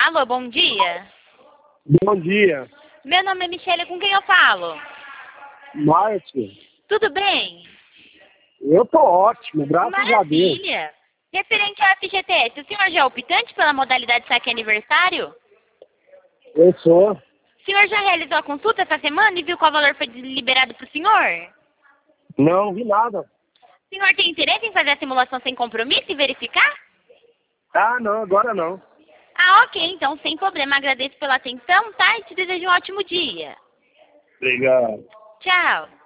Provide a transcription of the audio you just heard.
Alô, bom dia. Bom dia, Meu nome é Michele, com quem eu falo? Márcio. Tudo bem? Eu tô ótimo, graças a Deus. Maravilha. Referente ao FGTS, o senhor já é optante pela modalidade saque aniversário? Eu sou. O senhor já realizou a consulta essa semana e viu qual valor foi liberado para o senhor? Não vi nada. O senhor tem interesse em fazer a simulação sem compromisso e verificar? Ah, não, agora não. Ah, ok, então sem problema. Agradeço pela atenção, tá? E te desejo um ótimo dia. Obrigado. Tchau.